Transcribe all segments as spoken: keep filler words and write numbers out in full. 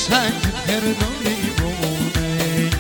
قشنگ گردونی بونه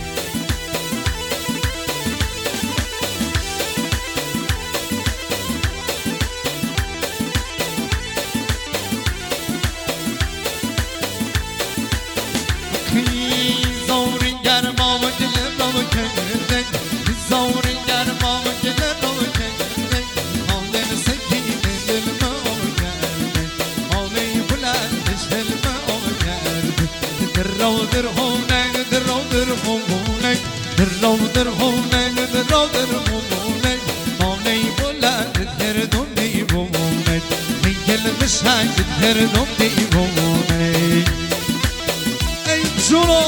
زوری گرما و گل رو کنده زوری گرما و گل رو کنده حال سکینه دل ما کرده حالی بلندش دل ما کرده در رو در هونه در رو در هونه در رو در هونه در رو در هونه حالی بلند گردونی بونه گل قشنگ گردونی بونه ای جونو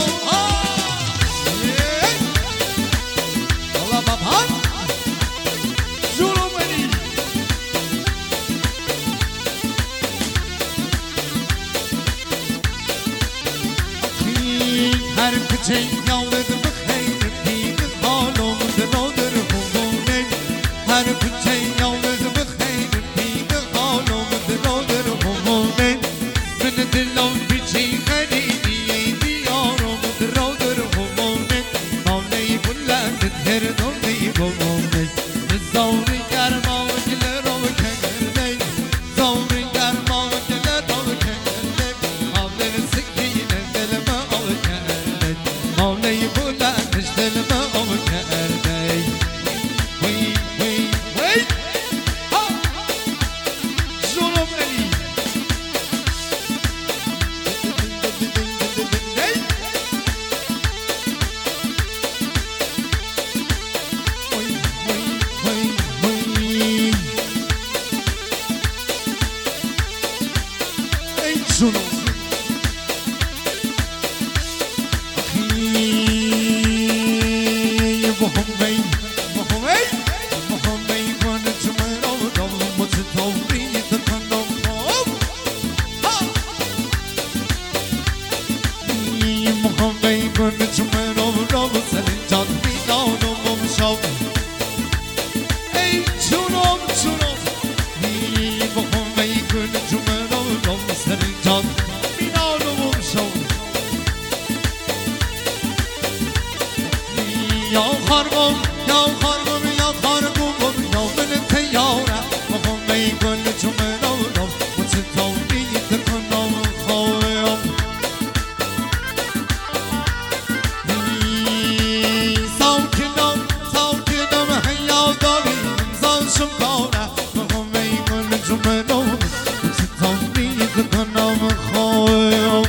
هر کجای یالد بخیر دیگ حالم درو در همونه هر کجای یالد بخیر دیگ حالم درو در همونه من دلم بیچی خریدی دیارم درو در همونه مالی بلند گردونی بمونه زوری گرما و گل رو کنده زوری گرما و گل رو کنده حال سکینه دل ما مالی بلندش دل ما کرده وی وی وی ها ظلم علی ای ظلم محمد محمد محمد من جمرو رو متطوری تکنم محمد من جمرو رو سرجان میدانم شب ای جونم جونم محمد من جمرو رو سرجان میدانم شب یا خرمم یا خرمم یا خرمم یا من تیاره محمد گل جمرو رو متطوری تکنم خواهم ساکنم ساکنم هیا داریم زاشم کاره محمد گل جمرو متطوری تکنم خواهم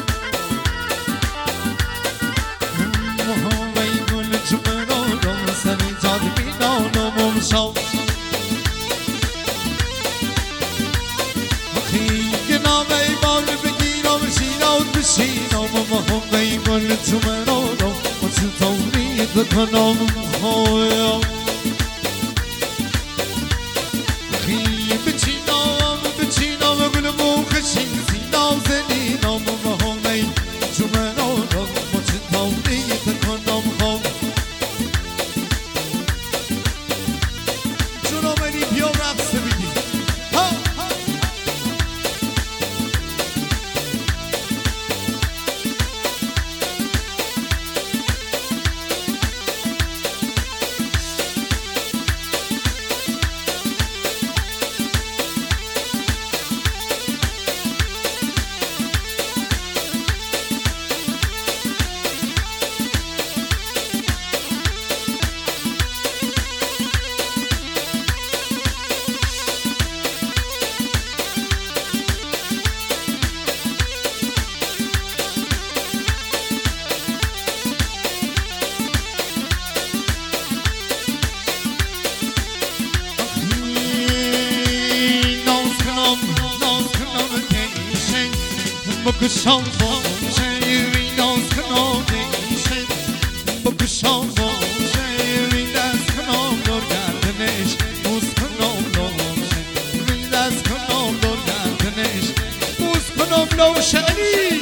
بشینم محمد گل جمرو رو متطوری تکنم خواهم بچینم بچینم گل موخشین سینم زنینم محمد جمرو رو متطوری تکنم خواهم جونو منی بیا رقص بگی ها بکشم باشه این دست کنم نیشه بکشم باشه این دست کنم دور گردنش موز کنم لوشه این دست کنم دور گردنش موز کنم لوشه علی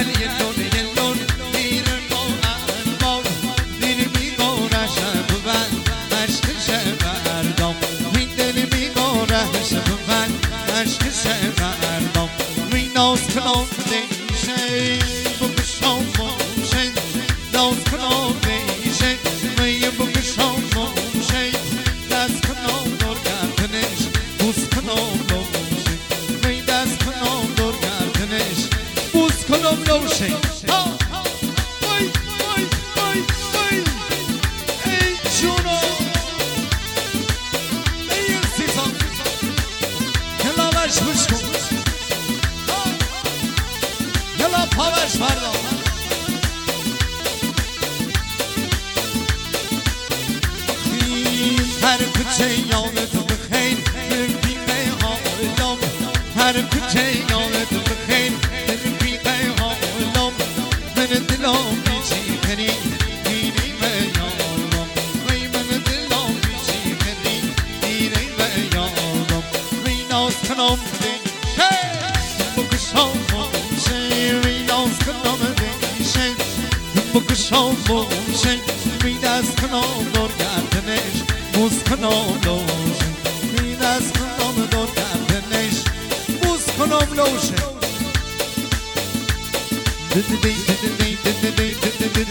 هر یلون یلون میرن با انبار دل میگاره شب بند عشق شبردام وی دل میگاره شب بند عشق شبردام وی ناز کنم دیشه بکشم موشه ناز کنم دیشه وی بکشم موشه دست کنم دور گردنش بوس کنم لوشه وی دست کنم دور گردنش بوس کنم لوشه وای وای وای وای ای جونو ای عزیزم کلاوش گوش کن یلا پاوش فردا هر کوچه یادت بخیر رفیقه حالم هر کوچه یادت بخیر رفیقه حالم من دلم بیچی کری دیری و یارم وی من دلم بیچی کری دیری و یارم وی ناز کنم دیشه بکشم موشه وی ناز کنم دیشه بکشم موشه وی دست کنم دور گردنش بوس کنم لوشه وی دست کنم دور گردنش بوس کنم لوشه دیدی دیدی دیدی دیدی دیدی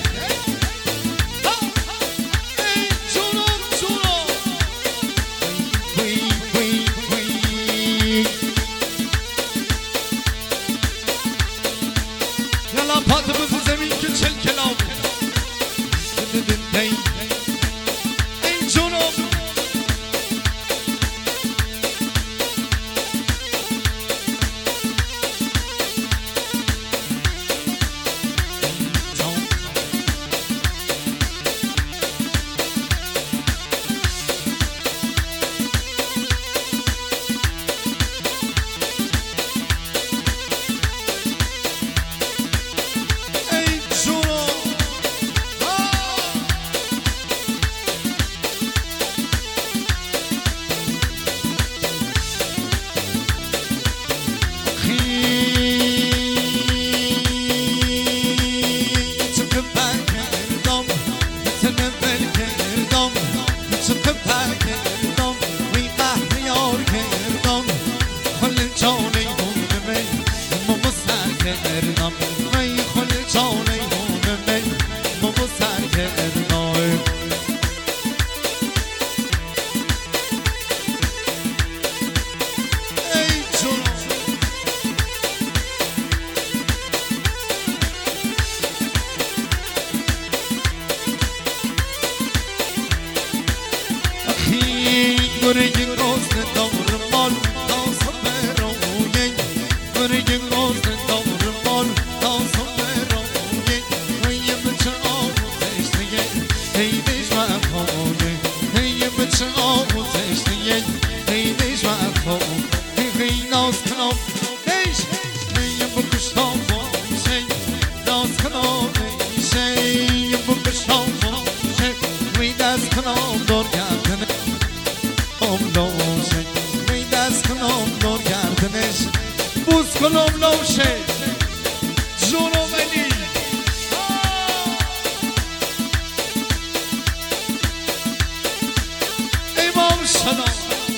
ای جونم جونم وی وی وی یلا پات بزن زمین که چل کلام دیدی دیدی ای جونم بوس کنم لوشه جونم علی امام شدم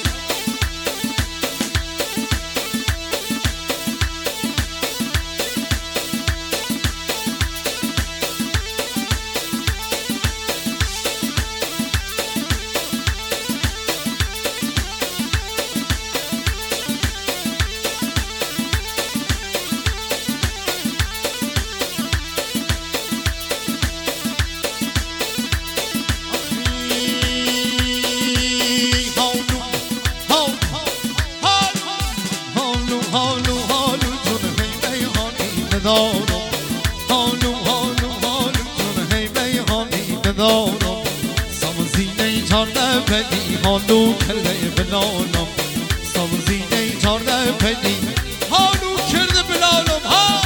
حالو کرده بلالم سامزینه چارده پدی حالو کرده بلالم ها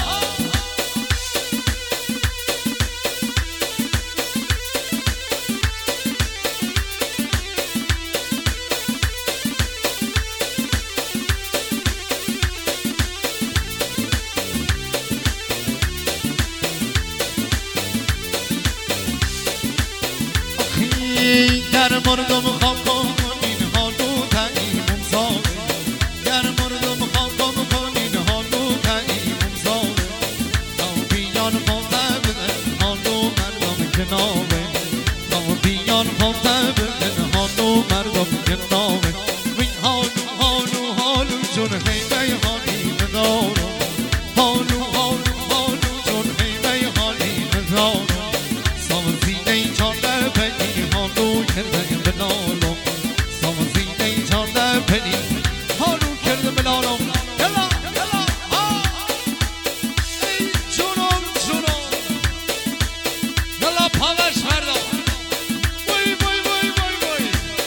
گر مردم خواب کنین حالو تعییم امزاده گر مردم خواب کنین حالو تعییم امزاده تا بیان پاته بدن حالو مردم کنامه تا بیان پاته بدن حالو مردم کنامه وین حالو حالو حالو چون خیمه حالی ندارم حالو حالو حالو چون خیمه حالی ندارم سامزینه چانده پنی حالو کرده بلالم سامزینه چانده پنی حالو کرده بلالم یلا یلا ها ای جونم جونم یلا پاوش فردا وای وای وای وای وای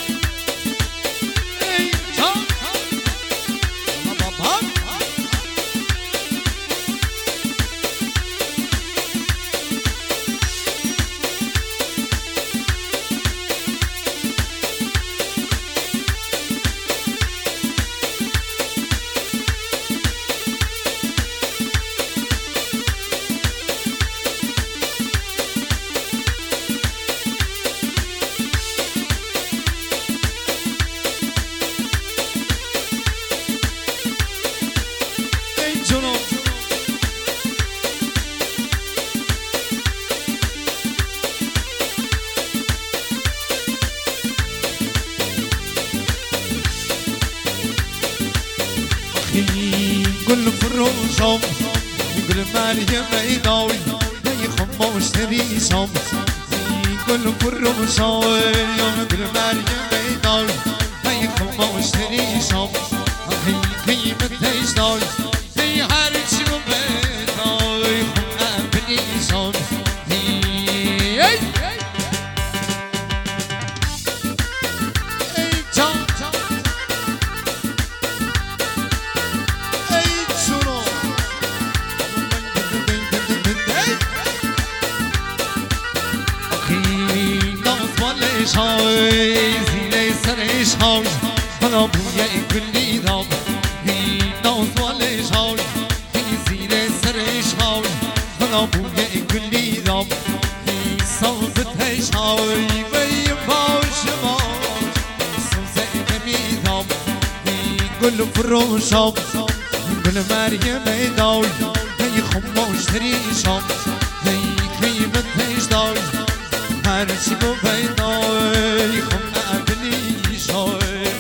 ای جان یلا بابا جونم آخی گل فروشم گل مریم ایداوی نی خماش تریشم گل فروشم گل مریم ایداوی نی خماش تریشم آخی قیمتش داری ای هر چی رو بدای خونم بلیشم ای ای جان ای جونو آخی ناز بالش های زیر سرش های حالا بوی گلی دام ناز بالش های زیر سرش های حالا بوی گلی دام صافتش های وی باش باش سوزه نمیدام گل فروشم گل مریم ایدای ای خماش تریشم ای قیمتش دای هر چی بو بیدای خم نبلیشم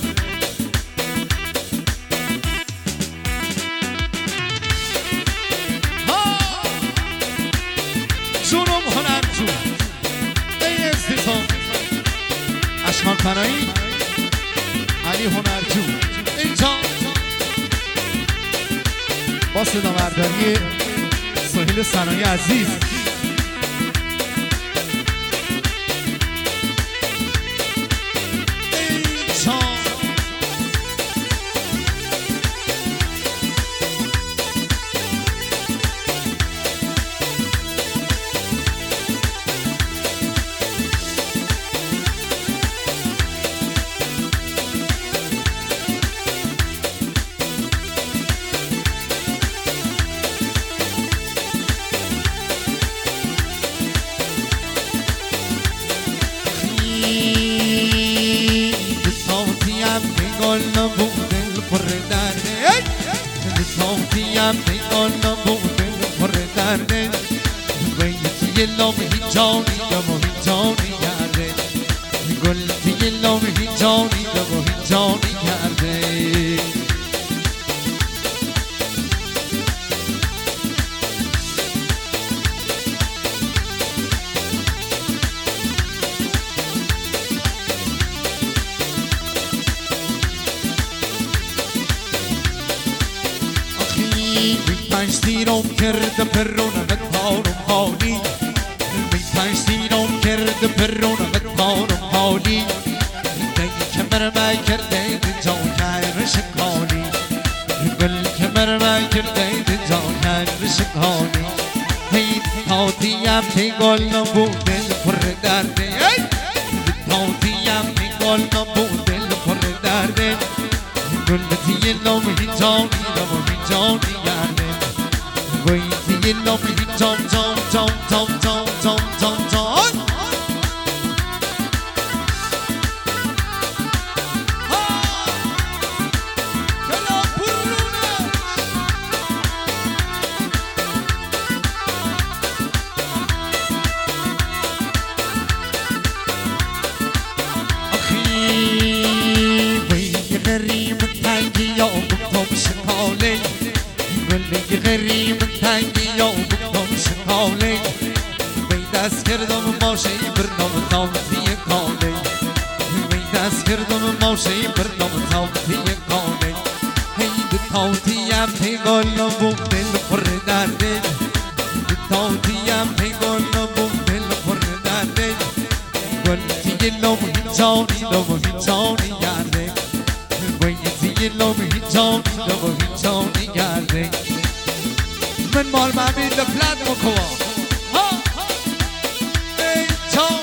جونم هنرجو ای استیفان اشکان پناهی علی هنرجو اینجا با صدا برداری سهیل سنایی عزیز اینجا گل نبود دل پر درده لطافیم نگال نبود دل پر درده بیتی لام هیچانی دم و هیچانی کرده گل تی لام هیچانی دم و هیچانی کرده پنج تیرم کرده پرونه به تارم حالی می پنج تیرم کرده پرونه به تارم حالی دی کمر ما کرده دی جان کر شکالی گل کمر ما کرده دی جان کر شکالی هی تاتیم تی گل نبود دل پر درده تاتیم تی گل نبود دل پر درده گل تی لام هیچانی لام هیچانی گرده گوی تی لام هیچان جان جان جان جان جان جان جان ماشی برنامه تاوتی کانه می دست کردم ماشی برنامه تاوتی کانه هی دو تاوتیم پیگالم بوم دل پر درده دو تاوتیم پیگالم بوم دل پر درده گل تیلم هیچانی لم هیچانی گرده گل تیلم هیچانی لم هیچانی گرده من مال ممی لفلت مکوا ها ای چان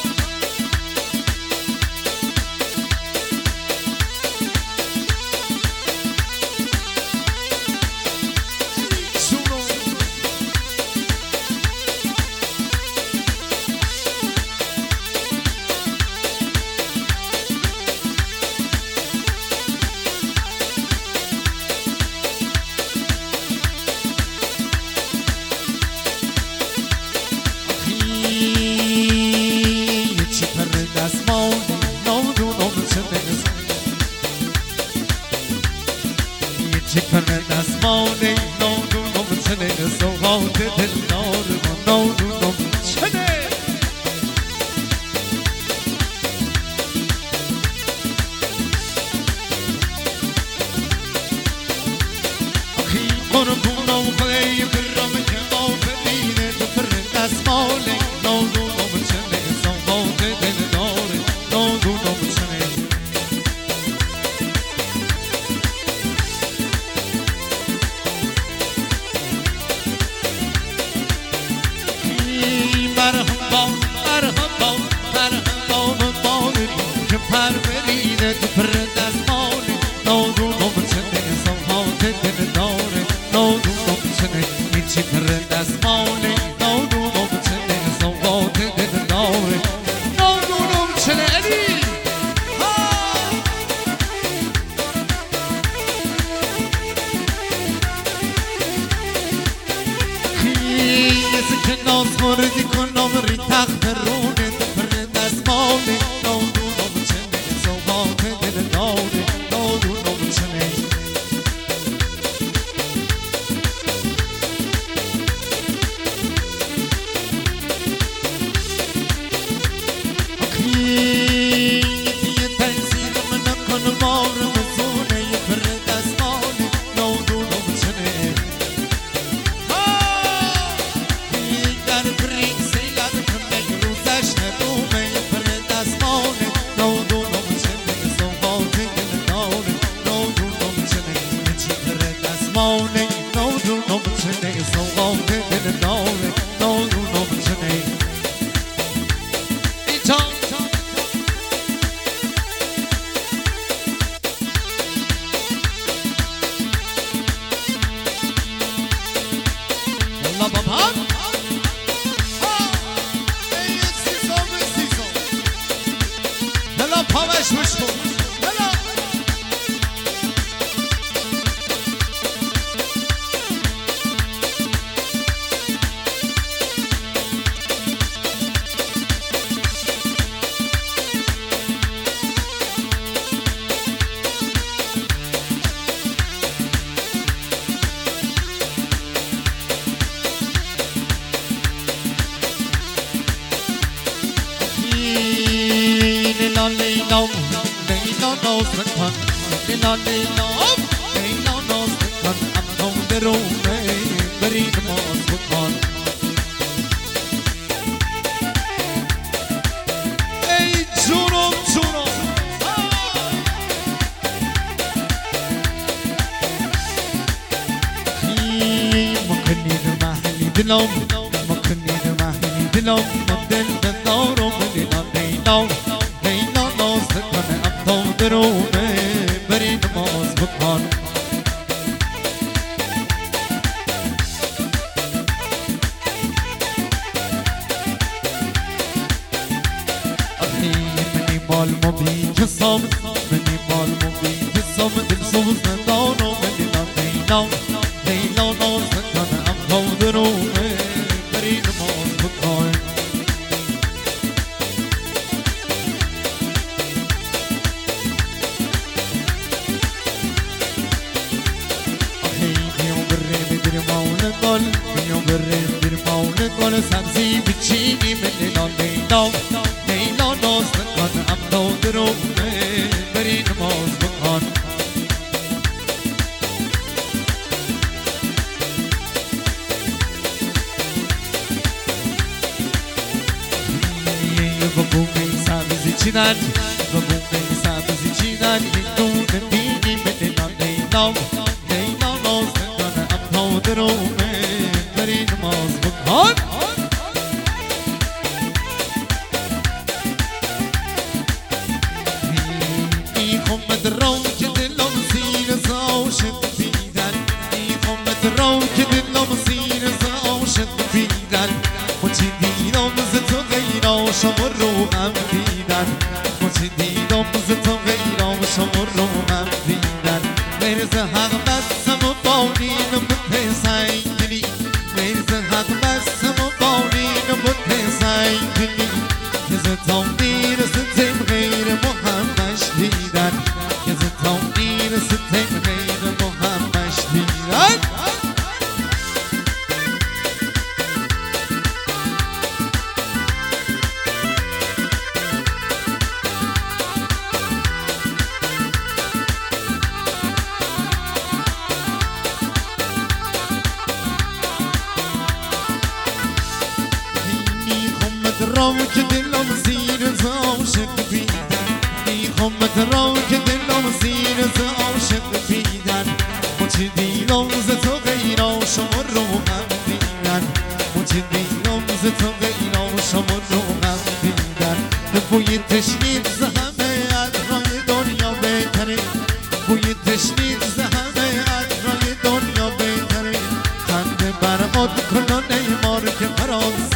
دلم مکنی نماهی دلم مدل دارم لیلا لیلا لیلا ناز کنه ام تو درونه بری نماز بکن اخی منی مال مبی جسام منی مال مبی جسام دل سوز ندارم لیلا لیلا لیلا ناز کنه ام تو درونه بری نماز بکن سبزی بچینی من لیلا لیلا لیلا لیلا ناز نکن ابدا دروغه بری نماز بکن با بومه سبزی چینن با بومه سبزی چینن یک دونه بینی به لیلا لیلا لیلا ناز نکن ابدا دروغه بری نماز بکن رو که دلم زیر زاشت بیدن میخوامت رو که دلم زیر زاشت بیدن خوچی دیدم ز تو غیرا شما رو هم دیدن خوچی دیدم ز تو غیرا شما رو هم دیدن ورز حق بستم و بانین بده سنگلی ورز حق بستم و بانین بده سنگلی که ز تو میرستم غیر محمدش دیدن تونیر ستم غیر محمدش دیدن میخوامت رو که دلم زیر زاشت بیدن میخوامت رو که دلم زیر ز عاشق بیدن خوچی دیدم ز تو غیرا شما رو هم دیدن خوچی دیدم ز تو غیرا شما رو هم دیدن بوی تشنید ز همه ادرای دنیا بهتره بوی تشنید ز همه ادرای دنیا بهتره خنده برقاد کنان ایمار که فرانسه